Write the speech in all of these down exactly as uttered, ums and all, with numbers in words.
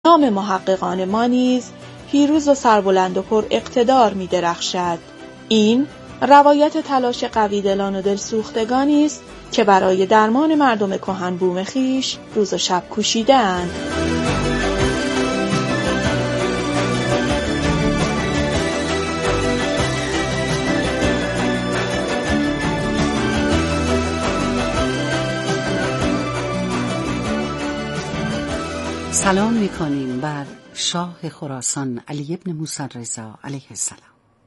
نام محققان ما نیز پیروز و سربلند و پر اقتدار می درخشد. این روایت تلاش قوی دلان و دلسوختگانی است که برای درمان مردم کهن بوم خویش روز و شب کوشیدند. سلام می‌کنیم بر شاه خراسان علی ابن موسی رضا علیه السلام.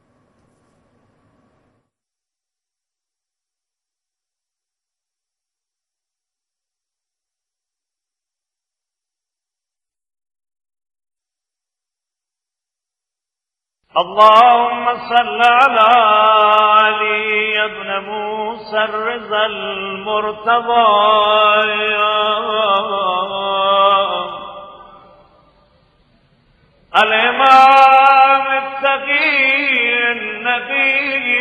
اللهم صل على علي ابن موسى الرضا المرتضى الإمام التقي النبي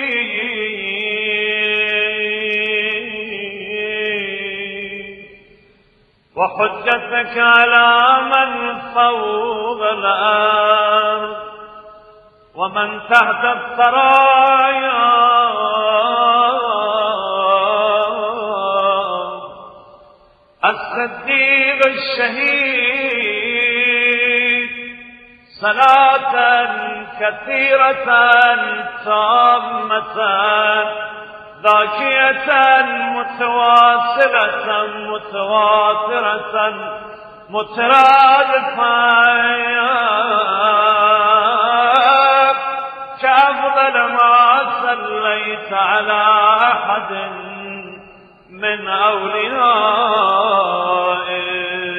وحجتك على من فوق الأرض ومن تحت الثرايا الصديق الشهيد صلاة كثيرة تامة ذاكية متواصلة متواترة مترادفة كأفضل ما صليت على أحد من أوليائك.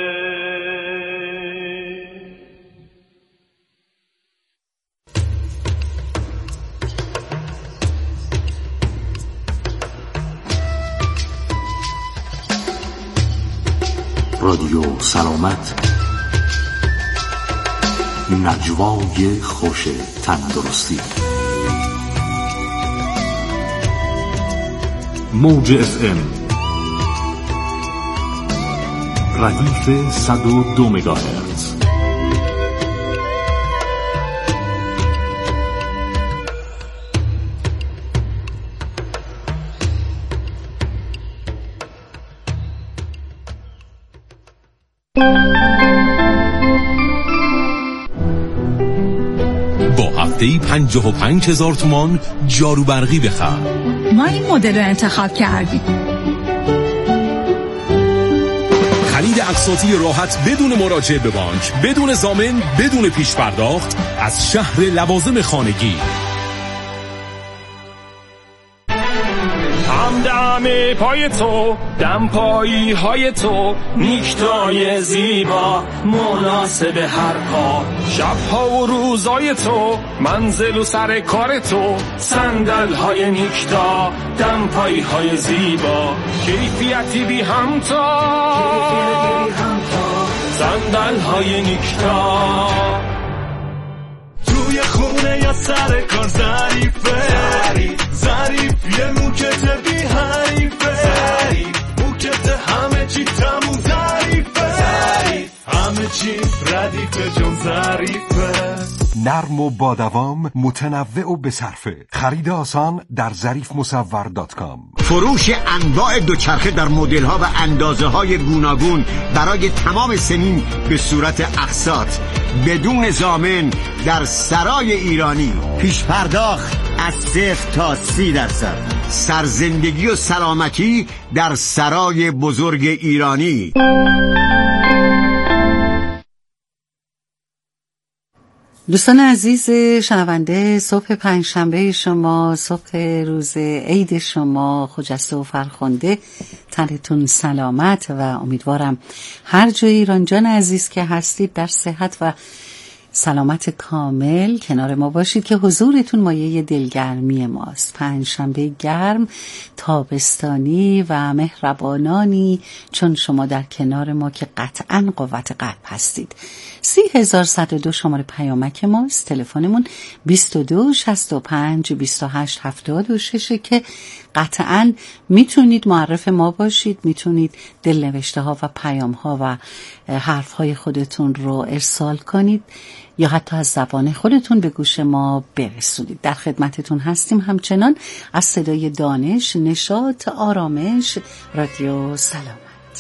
رادیو سلامت، نجوای خوش تندرستی. موج اف ام ردیف صد و دو مگاهرتز. با هفته‌ای پنجاه و پنج هزار تومان جارو برقی بخر. ما این مدل رو انتخاب کردیم. خرید اقساطی راحت بدون مراجعه به بانک، بدون ضامن، بدون پیش پرداخت از شهر لوازم خانگی. همدم پای تو، دم پایی های تو، نیکتای زیبا مناسب هر پا، شبها و روزای تو، منزل و سر کار تو، صندل های نیکتا، دم پایی های زیبا، کیفیتی بی همتا، صندل های نیکتا. توی خونه یا سر کار ظریفه، ظریف یه موکت بی حریفه، موکت همه چی تموم ظریفه، همه چی ردیفه جون ظریفه. نرم و با دوام، متنوع و بصرفه. خرید آسان در ظریف مصور دات کام. فروش انواع دوچرخه در مدل ها و اندازه های گوناگون برای تمام سنین به صورت اقساط بدون ضامن در سرای ایرانی. پیش پرداخت از صفر تا سی درصد. سرزندگی و سلامتی در سرای بزرگ ایرانی. دوستان عزیز شنونده، صبح پنجشنبه شما، صبح روز عید شما خجسته و فرخنده، تنتون سلامت و امیدوارم هر جای ایران جان عزیز که هستید در صحت و سلامت کامل کنار ما باشید که حضورتون مایه دلگرمی ماست. پنجشنبه گرم، تابستانی و مهربانانی چون شما در کنار ما که قطعاً قوت قلب هستید. سی هزار صد و دو شماره پیامک ماست. تلفنمون بیست و دو شصت و پنج بیست و هشت هفتاد و شش که قطعاً میتونید معرف ما باشید، میتونید دلنوشته ها و پیام ها و حرفهای خودتون رو ارسال کنید یا حتی از زبان خودتون به گوش ما برسونید. در خدمتتون هستیم همچنان از صدای دانش، نشاط، آرامش، رادیو سلامت.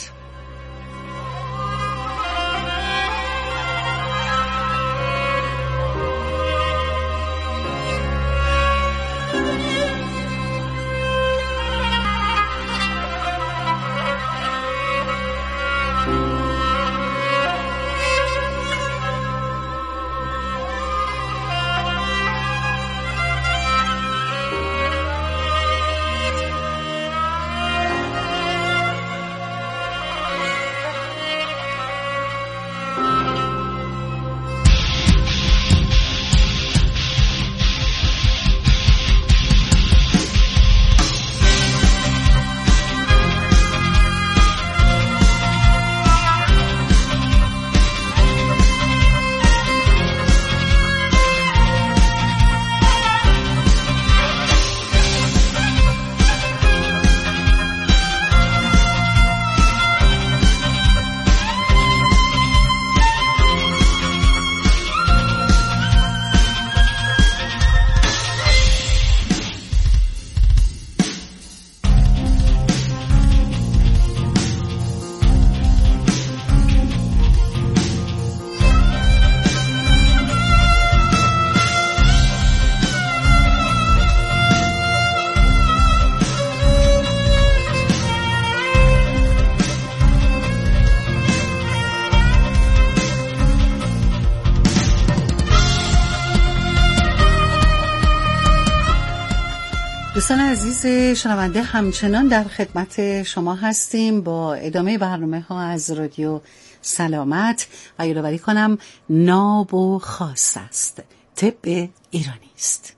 دوستان عزیز شنونده، همچنان در خدمت شما هستیم با ادامه برنامه ها از رادیو سلامت و یادآوری کنم ناب و خاص است، طب ایرانی است.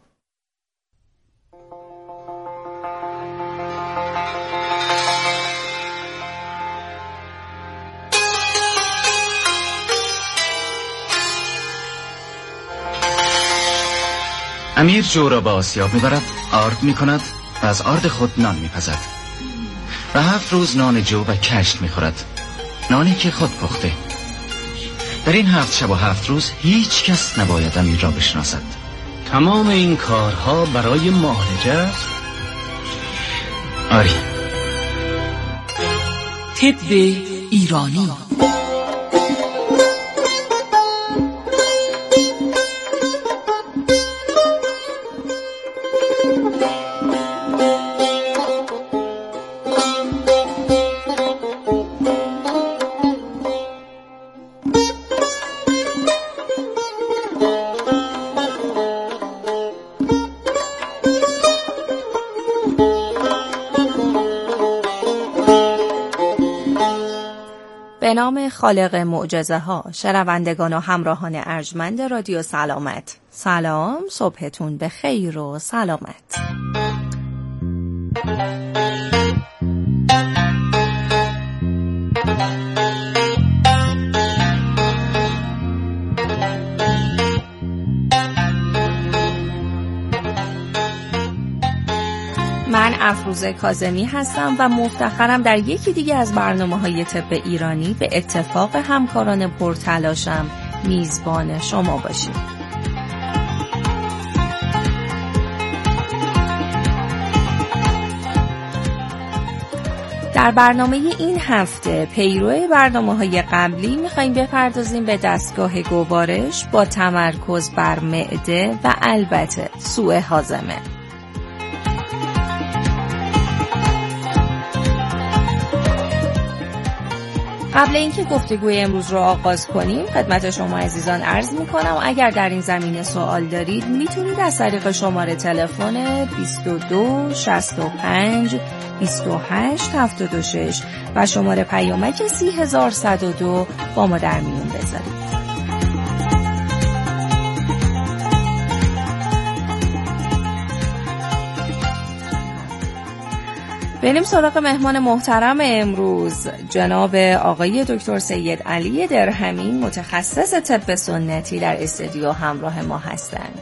امیر جو را به آسیاب میبرد، آرد میکند و از آرد خود نان میپزد و هفت روز نان جو و کشت میخورد، نانی که خود پخته. در این هفت شب و هفت روز هیچ کس نباید امیر را بشناسد. تمام این کارها برای معالجه است؟ آری. طب ایرانی. به نام خالق معجزه ها، شنوندگان و همراهان ارجمند رادیو سلامت، سلام، صبحتون به خیر و سلامت. من افروزه کاظمی هستم و مفتخرم در یکی دیگه از برنامه‌های طب ایرانی به اتفاق همکاران پرتلاشم میزبان شما باشیم. در برنامه این هفته پیرو برنامه‌های قبلی می‌خوایم بپردازیم به دستگاه گوارش با تمرکز بر معده و البته سوء هاضمه. قبل اینکه گفتگوی امروز رو آغاز کنیم خدمت شما عزیزان عرض میکنم اگر در این زمینه سوال دارید میتونید از طریق شماره تلفن بیست و دو شصت و پنج بیست و هشت هفتاد و شش و شماره پیامک سی هزار و صد و دو با ما در میون بذارید. بریم سراغ مهمان محترم امروز، جناب آقای دکتر سید علی درهمی، متخصص طب سنتی در استودیو همراه ما هستند.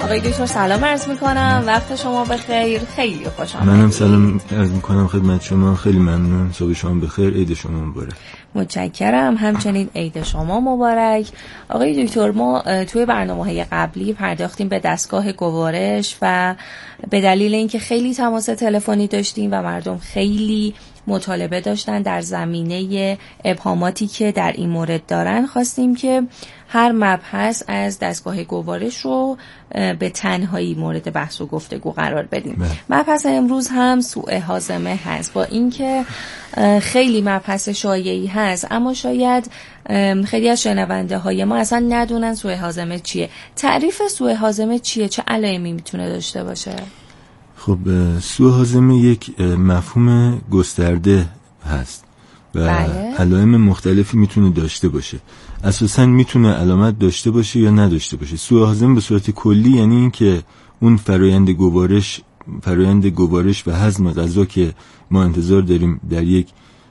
آقای دکتر سلام عرض میکنم، وقت شما بخیر، خیلی خوش آمدید. منم سلام عرض میکنم خدمت شما، خیلی ممنون، صبح شما بخیر، عید شما مبارک. متشکرم، همچنین عید شما مبارک. آقای دکتر، ما توی برنامه‌های قبلی پرداختیم به دستگاه گوارش و به دلیل اینکه خیلی تماس تلفنی داشتیم و مردم خیلی مطالبه داشتن در زمینه ابهاماتی که در این مورد دارن، خواستیم که هر مبحث از دستگاه گوارش رو به تنهایی مورد بحث و گفتگو قرار بدیم. بله. مبحث امروز هم سوء هاضمه هست، با اینکه خیلی مبحث شایعی هست اما شاید خیلی از شنونده های ما اصلا ندونن سوء هاضمه چیه. تعریف سوء هاضمه چیه؟ چه علائمی میتونه داشته باشه؟ خب سوء هاضمه یک مفهوم گسترده هست و بله. علائم مختلفی میتونه داشته باشه. اساساً میتونه علامت داشته باشه یا نداشته باشه. سوء هاضمه به صورت کلی یعنی این که اون فرایند گوارش فرایند گوارش و هضم غذا که ما انتظار داریم در یک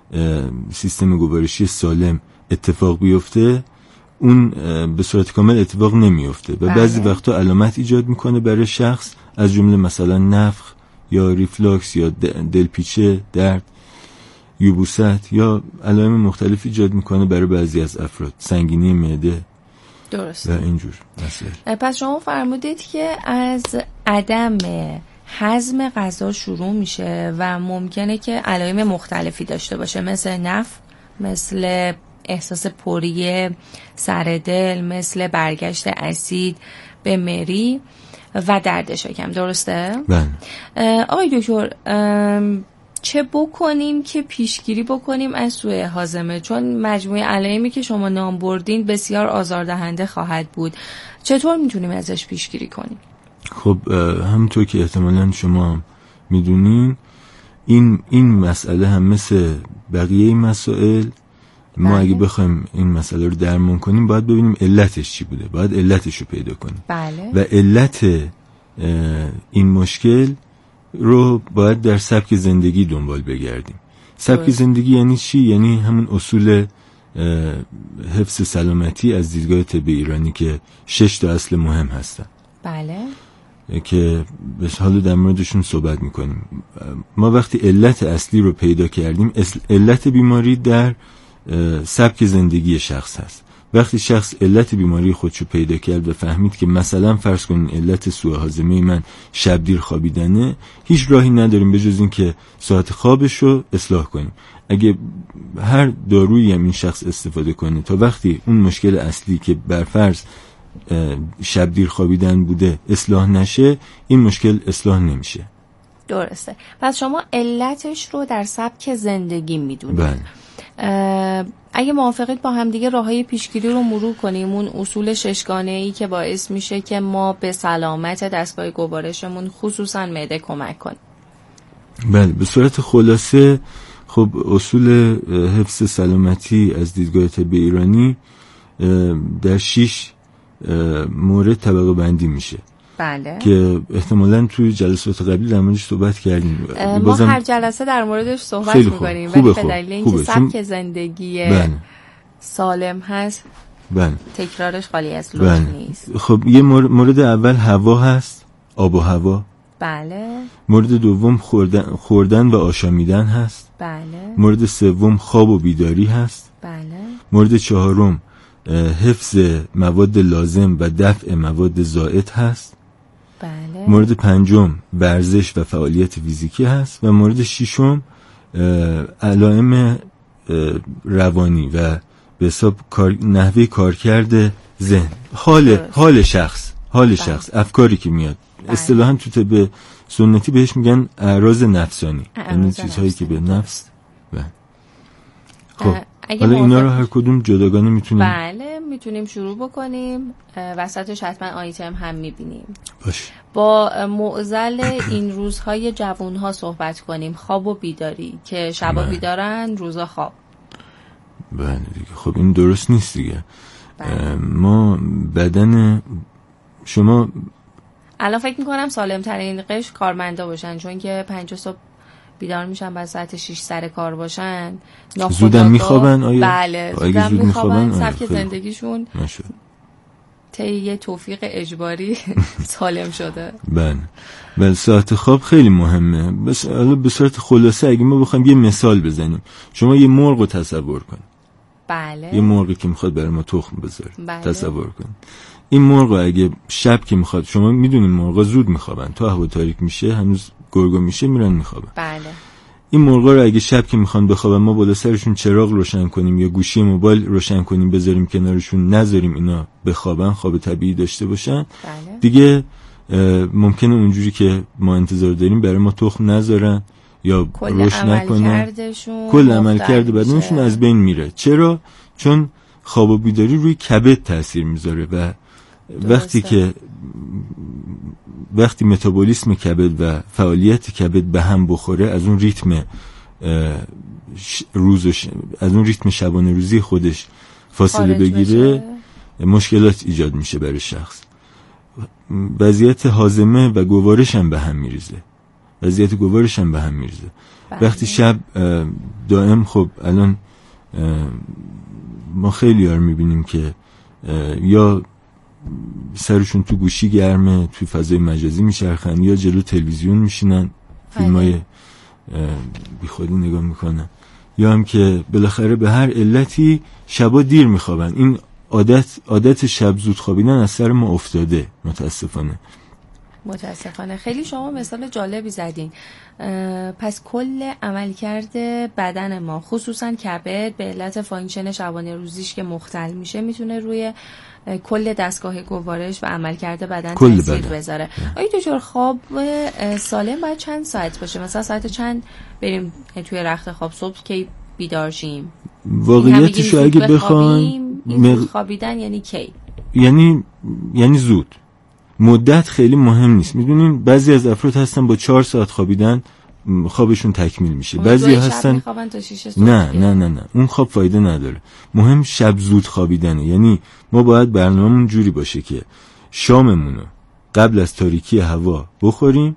سیستم گوارشی سالم اتفاق بیفته، اون به صورت کامل اتفاق نمیفته و بله. بعضی وقتا علامت ایجاد میکنه برای شخص، از جمله مثلا نفخ یا ریفلاکس یا دلپیچه، درد، یبوست یا علائم مختلف ایجاد میکنه برای بعضی از افراد، سنگینی معده. درست. و اینجور مسائل. پس شما فرمودید که از عدم هضم غذا شروع میشه و ممکنه که علائم مختلفی داشته باشه، مثل نفخ، مثل احساس پوری سر دل، مثل برگشت اسید به مری و درد شکم. درسته؟ بله. آقای دکتر، چه بکنیم که پیشگیری بکنیم از سوء هاضمه؟ چون مجموعه علائمی که شما نام بردین بسیار آزاردهنده خواهد بود. چطور میتونیم ازش پیشگیری کنیم؟ خب همونطور که احتمالاً شما میدونین، این این مسئله هم مثل بقیه مسائل، ما بله. اگه بخوایم این مسئله رو درمان کنیم باید ببینیم علتش چی بوده، باید علتش رو پیدا کنیم. بله. و علت این مشکل رو باید در سبک زندگی دنبال بگردیم. سبک باید. زندگی یعنی چی؟ یعنی همون اصول حفظ سلامتی از دیدگاه طب ایرانی که شش تا اصل مهم هستن. بله. که به حال در موردشون صحبت میکنیم. ما وقتی علت اصلی رو پیدا کردیم، علت بیماری در سبک زندگی شخص هست. وقتی شخص علت بیماری خودشو پیدا کرد و فهمید که مثلا فرض کنین علت سوء هاضمه من شب دیر خوابیدنه، هیچ راهی نداریم به جز این که ساعت خوابش رو اصلاح کنیم. اگه هر دارویی هم این شخص استفاده کنه تا وقتی اون مشکل اصلی که برفرض شب دیر خوابیدن بوده اصلاح نشه، این مشکل اصلاح نمیشه. درسته. پس شما علتش رو در سبک زندگی میدونید. بله. اگه موافقید با هم دیگه راههای پیشگیری رو مرور کنیم، اون اصول ششگانه‌ای که باعث میشه که ما به سلامت دستگاه گوارشمون خصوصا معده کمک کنیم. بله، به صورت خلاصه خب اصول حفظ سلامتی از دیدگاه طب ایرانی در شش مورد طبقه بندی میشه. بله. که احتمالاً توی جلسات قبلی در موردش صحبت کردیم. ما هر جلسه در موردش صحبت می‌کنیم ولی به دلیل اینکه سبک زندگی بله. سالم هست بله. تکرارش خالی از لطف بله. نیست. خب یه مورد اول هوا هست، آب و هوا. بله. مورد دوم خوردن, خوردن و آشامیدن هست. بله. مورد سوم خواب و بیداری هست. بله. مورد چهارم حفظ مواد لازم و دفع مواد زائد هست. بله. مورد پنجم ورزش و فعالیت فیزیکی هست و مورد ششم علائم روانی و به حساب کار، نحوه کارکرد ذهن، حال حال شخص حال بله. شخص افکاری که میاد. بله. اصطلاحاً تو طب سنتی بهش میگن اعراض نفسانی، یعنی چیزهایی که به نفس بله. خب حالا اینا رو هر کدوم جداگانه میتونیم بله میتونیم شروع بکنیم. وسطش حتما آیتم هم میبینیم. باش. با معضل این روزهای جوانها صحبت کنیم، خواب و بیداری که شبا بله. بیدارن روزا خواب. بله دیگه. خب این درست نیست دیگه. بله. ما بدن شما الان فکر میکنم سالم ترین قش کارمندا باشن، چون که پنج صبح بیدار میشن بعد ساعت شش سر کار باشن، زودم میخوابن. آیا بله زودم زود میخوابن. سبک زندگیشون نشد. طی توفیق اجباری سالم شده. بله بله ساعت خواب خیلی مهمه. بس حالا به صورت خلاصه اگه ما بخوایم یه مثال بزنیم، شما یه مرغ رو تصور کن. بله. یه مرغی که میخواد برای ما تخم بذاره. بله. تصور کن این مرغ اگه شب که میخواد، شما میدونین مرغا زود میخوابن، تا هوا تاریک میشه هنوز گرگو میشه میرن میخوابن. بله. این مرغا رو اگه شب که میخوان بخوابن ما بالا سرشون چراغ روشن کنیم یا گوشی موبایل روشن کنیم بذاریم کنارشون، نذاریم اینا بخوابن، خواب طبیعی داشته باشن، بله. دیگه ممکنه اونجوری که ما انتظار داریم برای ما تخم نذارن یا رشد نکنن، کل عملکرد بدنشون از بین میره. چرا؟ چون خواب و بیداری روی کبد تاثیر میذاره و درسته. وقتی که وقتی متابولیسم کبد و فعالیت کبد به هم بخوره، از اون ریتم روزش از اون ریتم شبانه روزی خودش فاصله بگیره بشه. مشکلات ایجاد میشه برای شخص. وضعیت هاضمه و گوارش هم به هم میریزه. وضعیت گوارش هم به هم میریزه. بله. وقتی شب دائم، خب الان ما خیلی ها رو میبینیم که یا سرشون تو گوشی گرمه، تو فضای مجازی میچرخن، یا جلو تلویزیون میشینن فیلمای بی خودی نگاه میکنن، یا هم که بالاخره به هر علتی شبا دیر میخوابن. این عادت عادت شب زود خوابیدن از سر ما افتاده متاسفانه. متاسفانه. خیلی شما مثال جالبی زدین. پس کل عملکرد بدن ما خصوصا کبد به علت فانکشن شبانه روزیش که مختل میشه میتونه روی کل دستگاه گوارش و عملکرد بدن تاثیر بذاره. آیا دکتر خواب سالم باید چند ساعت باشه؟ مثلا ساعت چند بریم توی رخت خواب؟ صبح کی بیدار شیم؟ واقعیتش اگه بخوایم مغ... خوابیدن یعنی کی؟ یعنی یعنی زود. مدت خیلی مهم نیست. میدونین بعضی از افراد هستن با چهار ساعت خوابیدن خوابشون تکمیل میشه، بعضی هستن نه نه نه نه اون خواب فایده نداره. مهم شب زود خوابیدنه. یعنی ما باید برنامه‌مون جوری باشه که شاممونو قبل از تاریکی هوا بخوریم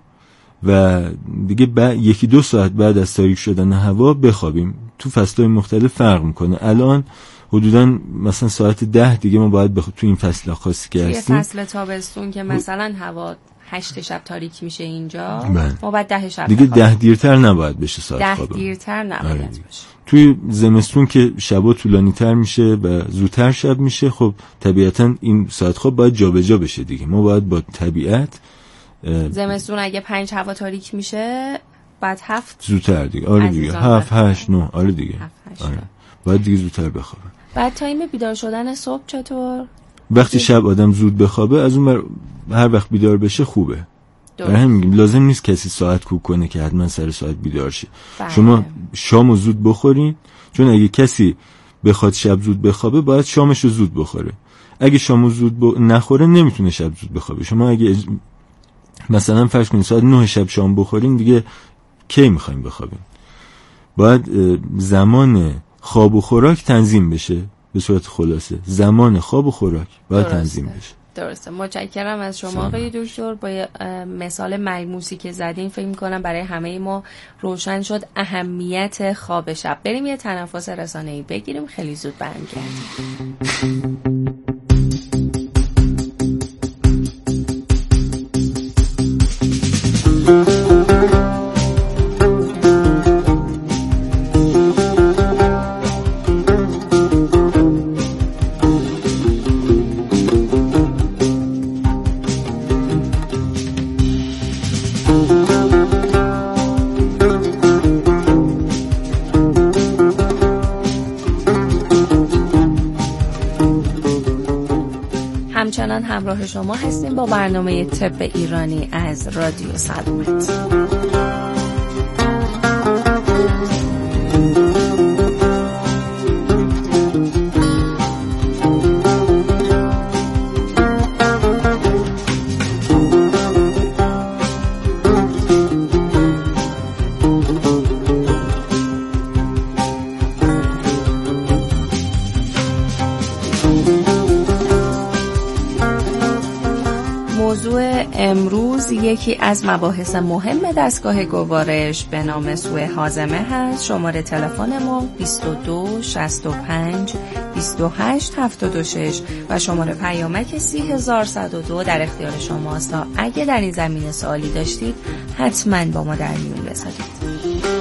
و دیگه با یکی دو ساعت بعد از تاریک شدن هوا بخوابیم. تو فصل‌های مختلف فرق میکنه. الان حدوداً مثلا ساعت ده دیگه ما باید بخ... تو این فصل خاصی که هستیم، توی فصل تابستون که مثلا هوا هشت شب تاریک میشه اینجا، بله. ما باید ده شب دیگه ده دیرتر نباید بشه ساعت ده خوابمون. دیرتر نباید آره بشه. توی زمستون که شبا طولانی تر میشه و زودتر شب میشه، خب طبیعتاً این ساعت خواب باید جابجا بشه دیگه. ما باید با طبیعت زمستون اگه پنج هوا تاریک میشه بعد هفت زودتر دیگه آره دیگه هفت هشت نه آره دیگه آره. باید دیگه زودتر بخوابه. بعد تایم بیدار شدن صبح چطور؟ وقتی شب آدم زود بخوابه، از اون بر هر وقت بیدار بشه خوبه. برای همین میگیم لازم نیست کسی ساعت کوک کنه که حتما سر ساعت بیدار شه. بله. شما شامو زود بخورین، چون اگه کسی بخواد شب زود بخوابه باید شامشو زود بخوره. اگه شامو زود ب... نخوره نمیتونه شب زود بخوابه. شما اگه اج... مثلا فرض کنید ساعت نه شب شام بخورین، دیگه کی میخواین بخوابین؟ باید زمان خواب و خوراک تنظیم بشه. به صورت خلاصه زمان خواب و خوراک باید درسته. تنظیم بشه. درسته. متشکرم از شما آقای دکتر. با مثال ملموسی که زدین فکر می‌کنم برای همه ما روشن شد اهمیت خواب شب. بریم یه تنفس رسانه‌ای بگیریم، خیلی زود برمیگردیم. همچنان همراه شما هستیم با برنامه طب ایرانی از رادیو سلامت. موضوع امروز یکی از مباحث مهم دستگاه گوارش به نام سوء هاضمه هست. شماره تلفن ما بیست و دو شصت و پنج بیست و هشت هفتاد و شش و شماره پیامک سی هزار و صد و دو در اختیار شماست تا اگه در این زمینه سوالی داشتید حتما با ما در میون بذارید.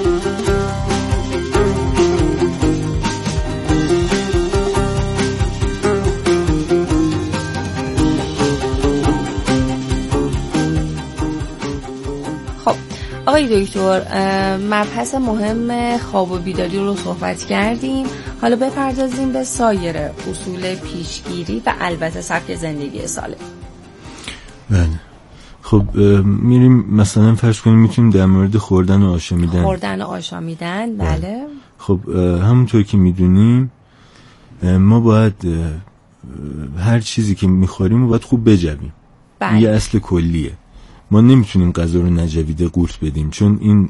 آقای دکتر، مبحث مهم خواب و بیداری رو صحبت کردیم. حالا بپردازیم به سایر اصول پیشگیری و البته سبک زندگی سالم. بله. خب میریم مثلا فرض کنیم میتونیم در مورد خوردن و آشامیدن خوردن و آشامیدن بله, بله. خب همونطور که میدونیم ما باید هر چیزی که میخوریم باید خوب بجویم. بله. یه اصل کلیه. ما نمیتونیم غذا رو نجویده قورت بدیم، چون این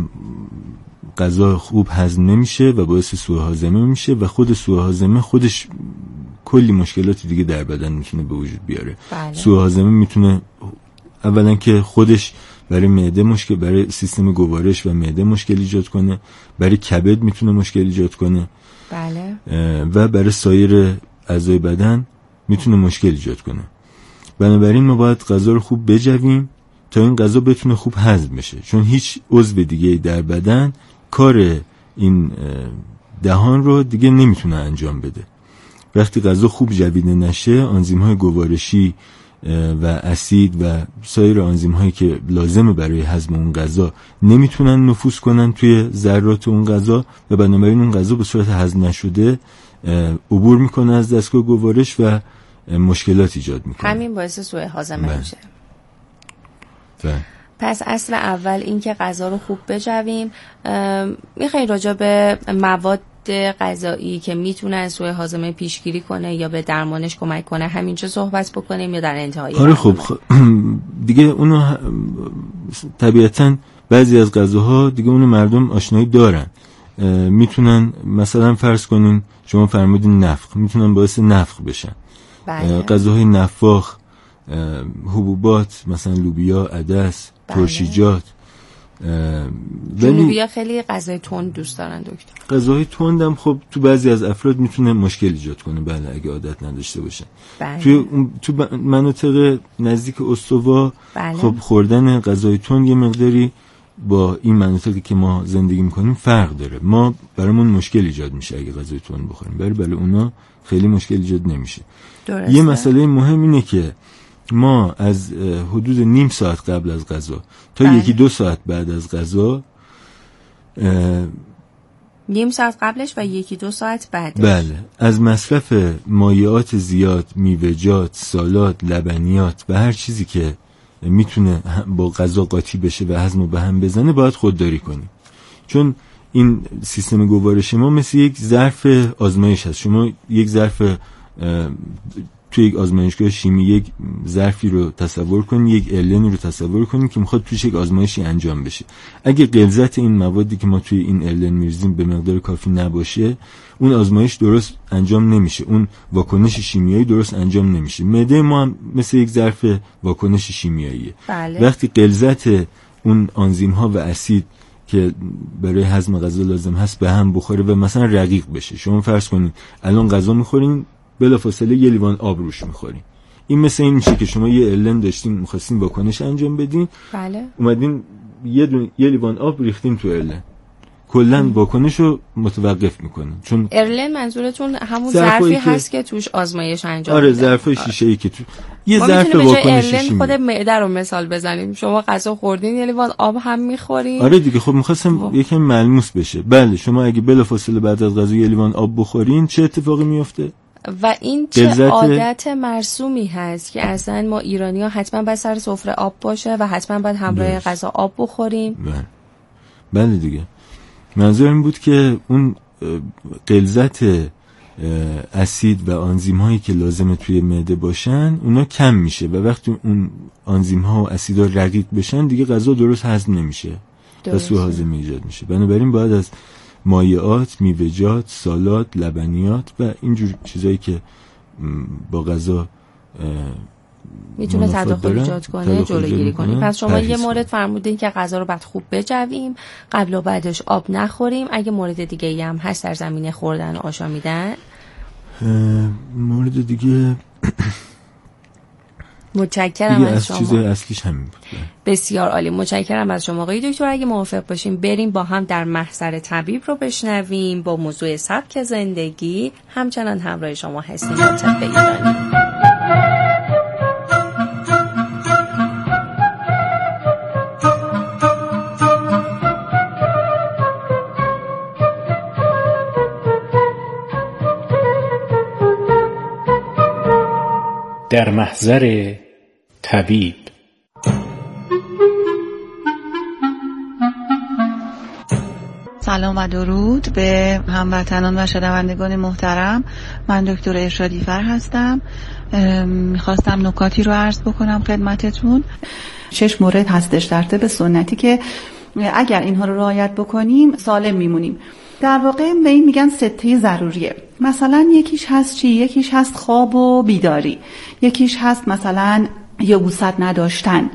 غذا خوب هضم نمیشه و باعث سوء هاضمه میشه و خود سوء هاضمه خودش کلی مشکلات دیگه در بدن میتونه به وجود بیاره. بله. سوء هاضمه میتونه اولا که خودش برای معده مشکل، برای سیستم گوارش و معده مشکل ایجاد کنه، برای کبد میتونه مشکل ایجاد کنه. بله. و برای سایر اعضای بدن میتونه مشکل ایجاد کنه. بنابراین ما باید غذا رو خوب بجویم تا این غذا بتونه خوب هضم بشه، چون هیچ عضو دیگه در بدن کار این دهان رو دیگه نمیتونه انجام بده. وقتی غذا خوب جویده نشه، آنزیم‌های گوارشی و اسید و سایر آنزیم‌هایی که لازمه برای هضم اون غذا نمیتونن نفوذ کنن توی ذرات اون غذا و بنابراین اون غذا به صورت هضم نشده عبور میکنه از دستگاه گوارش و مشکلات ایجاد میکنه. همین باعث سوء هاضمه میشه. پس اصل اول این که غذا رو خوب بجویم. میخوایی راجع به مواد غذایی که میتونن سوء هاضمه پیشگیری کنه یا به درمانش کمک کنه همینجا صحبت بکنیم یا در انتهای؟ آره خب دیگه اونو طبیعتاً بعضی از غذاها دیگه اونو مردم آشنایی دارن. میتونن مثلا فرض کنین شما فرمودین نفخ، میتونن باعث نفخ بشن. بله. غذاهای نفاخ، حبوبات مثلا لوبیا، عدس، بله. ترشیجات. لوبیا خیلی غذای تند دوست دارن دکتر. غذاهای تند هم خب تو بعضی از افراد میتونه مشکل ایجاد کنه، بله، اگه عادت نداشته باشن. بله. توی تو مناطق نزدیک استوا بله. خب خوردن غذای تند یه مقداری با این مناطقی که ما زندگی میکنیم فرق داره. ما برامون مشکل ایجاد میشه اگه غذای تند بخوریم، برای برای اونا خیلی مشکل ایجاد نمیشه. درسته. یه مسئله مهم اینه که ما از حدود نیم ساعت قبل از غذا تا بله. یکی دو ساعت بعد از غذا، نیم ساعت قبلش و یکی دو ساعت بعدش، بله، از مصرف مایعات زیاد، میوه‌جات، سالاد، لبنیات و هر چیزی که میتونه با غذا قاطی بشه و هضم رو به هم بزنه باید خودداری کنیم. چون این سیستم گوارش ما مثل یک ظرف آزمایش هست. شما یک ظرف توی یک آزمایشگاه شیمی یک ظرفی رو تصور کنید، یک النی رو تصور کنید که میخواد توش یک آزمایشی انجام بشه. اگه غلظت این موادی که ما توی این الن میریزیم به مقدار کافی نباشه، اون آزمایش درست انجام نمیشه، اون واکنش شیمیایی درست انجام نمیشه. معده ما هم مثل یک ظرف واکنش شیمیاییه. بله. وقتی غلظت اون آنزیم ها و اسید که برای هضم غذا لازم هست به هم بخوره و مثلا رقیق بشه، شما فرض کنید الان غذا میخورین، بلافاصله یه لیوان آب روش میخورین. این مثل این میشه که شما یه الن داشتین میخواستین واکنش انجام بدین، بله، اومدین یه دون... یه لیوان آب ریختین تو الن، کلا واکنشو متوقف میکنه. چون الن منظورتون همون ظرفی هست که توش آزمایش انجام آره میده. ظرفای شیشه‌ای که تو یه ظرف واکنش شیمی. خود معده رو مثال بزنیم، شما غذا خوردین یه لیوان آب هم میخورین. آره دیگه، خب می‌خواستم یکم ملموس بشه. بله، شما اگه بلافاصله بعد از غذا یه لیوان آب بخورین چه اتفاقی میفته؟ و این چه عادت مرسومی هست که اصلا ما ایرانی‌ها حتما باید سر سفره آب باشه و حتما باید همراه غذا آب بخوریم. بله. بله دیگه. منظور این بود که اون غلظت اسید و آنزیم هایی که لازمه توی معده باشن اونا کم میشه و وقتی اون آنزیم ها و اسیدا رقیق بشن دیگه غذا درست هضم نمیشه و سوء هاضمه ایجاد میشه. بنابراین باید از مایعات، میوه‌جات، سالاد، لبنیات و اینجور چیزایی که با غذا میتونه تداخل ایجاد کنه، جلوگیری کنه. پس شما یه مورد فرمودین که غذا رو بعد خوب بجویم، قبل و بعدش آب نخوریم. اگه مورد دیگه ای هم هست در زمینه خوردن و آشامیدن؟ مورد دیگه متشکرم از شما. چیز اصلیش همین بود. بسیار عالی، متشکرم از شما آقای دکتر. اگه موافق باشیم بریم با هم در محضر طبیب رو بشنویم با موضوع سبک زندگی. همچنان همراه شما هستیم با طب ایرانی. در محضر طبیب. سلام و درود به هموطنان و شنوندگان محترم. من دکتر ارشادی فر هستم. میخواستم نکاتی رو عرض بکنم خدمتتون. شش مورد هستش در طب سنتی که اگر اینها رو رعایت بکنیم سالم میمونیم. در واقع به این میگن سته ضروریه. مثلا یکیش هست چی؟ یکیش هست خواب و بیداری، یکیش هست مثلا یبوست نداشتن،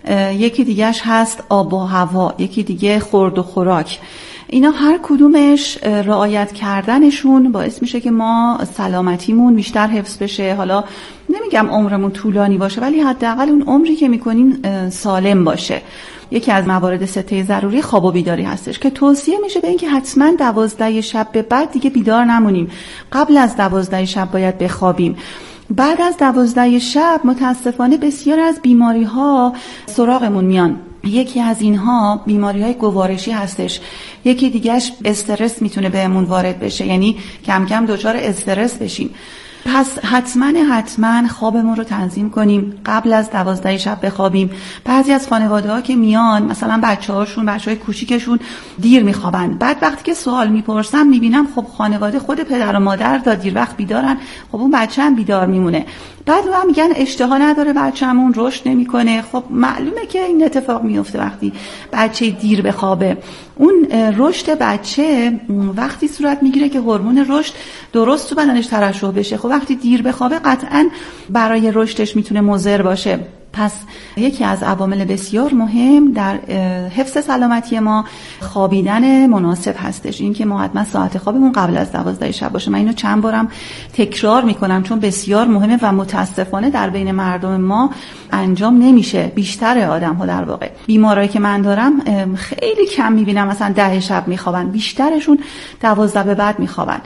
یکی دیگهش هست آب و هوا، یکی دیگه خورد و خوراک. اینا هر کدومش رعایت کردنشون باعث میشه که ما سلامتیمون بیشتر حفظ بشه. حالا نمیگم عمرمون طولانی باشه، ولی حداقل اون عمری که میکنیم سالم باشه. یکی از موارد سته ضروری خواب و بیداری هستش که توصیه میشه به این که حتما دوازده شب به بعد دیگه بیدار نمونیم. قبل از دوازده شب باید بخوابیم. بعد از دوازده شب متاسفانه بسیار از بیماری ها سراغمون میان. یکی از اینها بیماری های گوارشی هستش، یکی دیگهش استرس میتونه بهمون وارد بشه، یعنی کم کم دچار استرس بشیم. پس حتما حتما خوابمون رو تنظیم کنیم، قبل از دوازده شب بخوابیم. بعضی از خانواده ها که میان مثلا بچه هاشون بچه های کوچیکشون دیر میخوابن، بعد وقتی که سوال میپرسم میبینم خب خانواده خود پدر و مادر تا دیر وقت بیدارن، خب اون بچه هم بیدار میمونه. بعد هم میگن اشتها نداره بچه‌مون، رشد نمیکنه. خب معلومه که این اتفاق میفته وقتی بچه دیر بخوابه. اون رشد بچه وقتی صورت میگیره که هورمون رشد درست تو بدنش ترشح بشه. خب وقتی دیر بخوابه قطعاً برای رشدش میتونه مضر باشه. پس یکی از عوامل بسیار مهم در حفظ سلامتی ما خوابیدن مناسب هستش. این که ما حتما ساعت خوابمون قبل از دوازده شب باشه. من اینو چند بارم تکرار میکنم چون بسیار مهمه و متاسفانه در بین مردم ما انجام نمیشه. بیشتر آدم ها در واقع بیمارایی که من دارم خیلی کم میبینم مثلا ده شب میخوابن، بیشترشون دوازده به بعد میخوابن.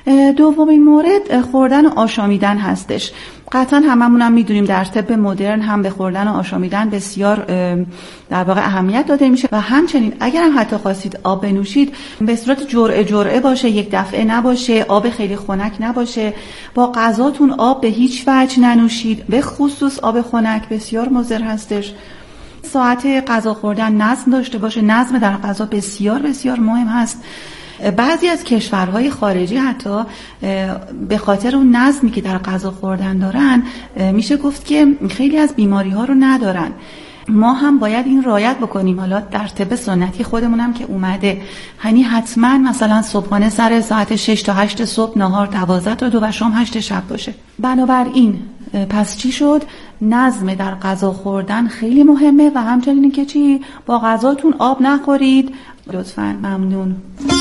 دومین مورد خوردن و آشامیدن هستش. قطعا هممونم میدونیم در طب مدرن هم به خوردن و آشامیدن بسیار در واقع اهمیت داده میشه و همچنین اگر هم حتی خواستید آب بنوشید به صورت جرعه جرعه باشه، یک دفعه نباشه، آب خیلی خنک نباشه. با غذاتون آب به هیچ وجه ننوشید، به خصوص آب خنک بسیار مضر هستش. ساعت غذا خوردن نظم داشته باشه. نظم در غذا بسیار بسیار مهم هست. بعضی از کشورهای خارجی حتی به خاطر اون نظمی که در غذا خوردن دارن میشه گفت که خیلی از بیماری ها رو ندارن. ما هم باید این رعایت بکنیم. حالا در طب سنتی خودمونم که اومده، یعنی حتما مثلا صبحانه سر ساعت شش تا هشت صبح، نهار دوازده تا دو و شام هشت شب باشه. بنابراین پس چی شد؟ نظم در غذا خوردن خیلی مهمه و همچنین که چی؟ با غذاتون آب نخورید لطفاً. ممنون.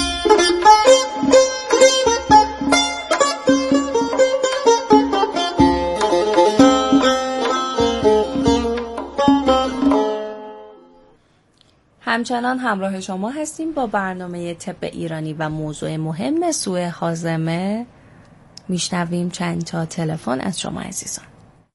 همچنان همراه شما هستیم با برنامه طب ایرانی و موضوع مهم سوء هاضمه. میشنویم چند تا تلفن از شما عزیزان.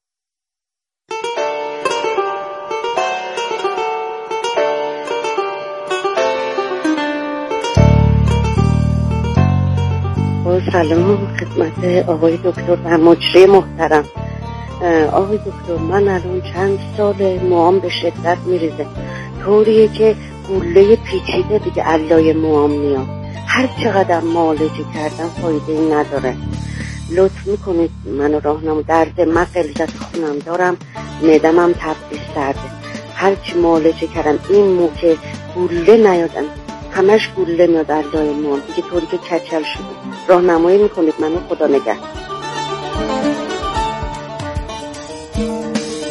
سلام خدمت آقای دکتر و مجری محترم. آقای دکتر من الان چند سال موام به شدت میریزه، طوریه که گوله پیچیده دیگه علای موام میاد. هر چقدر معالجه کردم فایده ای نداره. لطف میکنید منو راهنمایی. درد من غلظت خونم دارم، معدم هم تبدیل سرده. هرچی معالجه کردم این موقع گوله نیادن، همش گوله میاد علای موام دیگه، طوری که کچل شده. راهنمایی میکنید منو، خدا نگهدار.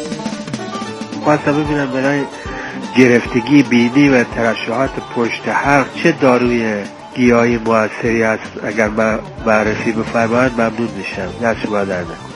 خواستم ببینم برای گرفتگی بینی و ترشحات پشت حلق چه داروی گیاهی موثری است؟ اگر معرفی بفرمایید ممنون میشم. دست شما در نکنه.